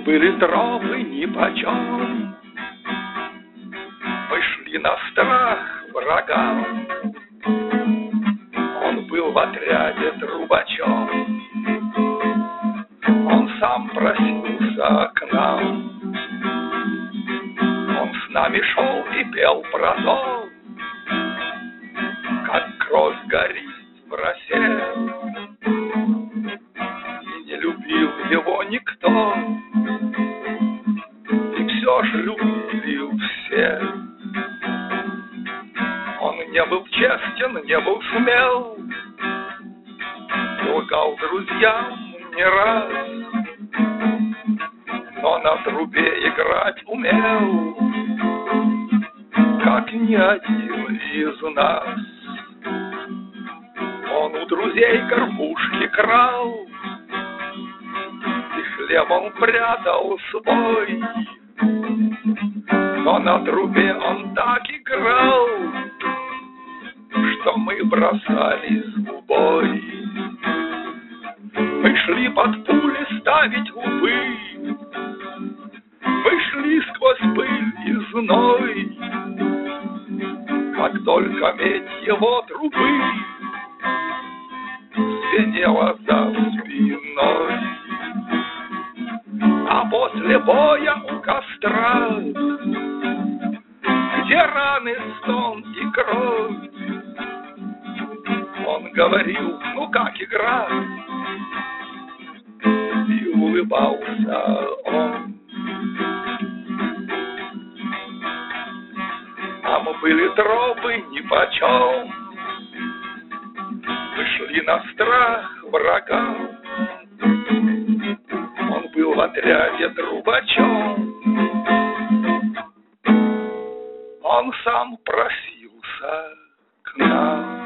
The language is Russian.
были тропы нипочем. Мы шли на страх врага. Он был в отряде трубачом. Он сам просился к нам. Он с нами шел и пел про то, как кровь горит в росе. И не любил его никто, и все ж любил все. Он не был честен, не был смел, лгал друзьям не раз, но на трубе играть умел, как ни один из нас. Он у друзей горбушки крал, и хлеб он прятал свой, но на трубе он так играл, что мы бросались в бой. Мы шли под пули ставить лбы, мы шли сквозь пыль и зной, как только медь его трубы звенела за спиной. А после боя у костра, где раны, стон и кровь, он говорил: ну как игра? И улыбался он. А мы были тропы нипочем. Мы шли на страх врага. Он был в отряде трубачом. Он сам просился к нам.